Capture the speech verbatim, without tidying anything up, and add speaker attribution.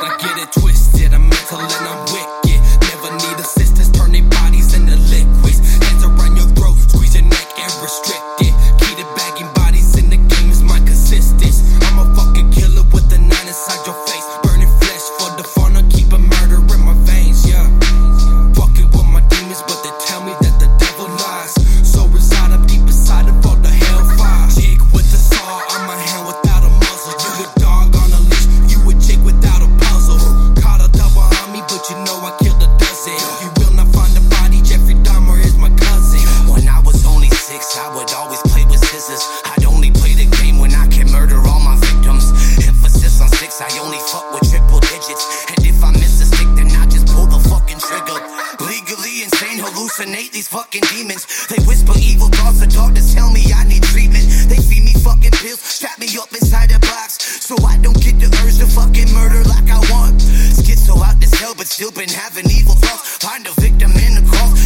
Speaker 1: not get it twisted. I'm mental and I'm wicked. Never need assistance, turn their bodies into liquids. Hands around your throat, squeeze your neck and restrict it. Key to bagging bodies in the game is my consistence. I'm a fucking killer with a nine inside your face. Burning flesh for the fun of keep a murder in my veins, yeah. Fucking with my demons, but they tell me that the devil lies. So reside up deep inside of all the hellfire. Jig with the saw, I'm a hand without a muzzle. You a dog on a leash, you a jig without a puzzle. Caught a double on me, but you know I killed a dozen. You will not find a body, Jeffrey Dahmer is my cousin.
Speaker 2: When I was only six, I would always play with scissors. I'd only play the game when I can murder all my victims. Emphasis on six, I only fuck with triple digits. And if I miss a stick, then I just pull the fucking trigger. Legally insane, hallucinate these fucking demons. They whisper evil thoughts, the doctors tell me I need treatment. They feed me fucking pills, strap me up inside a box, so I don't get the urge to fucking murder like I want. Schizo out the cell, but still been having evil thoughts. Find a victim in the cross,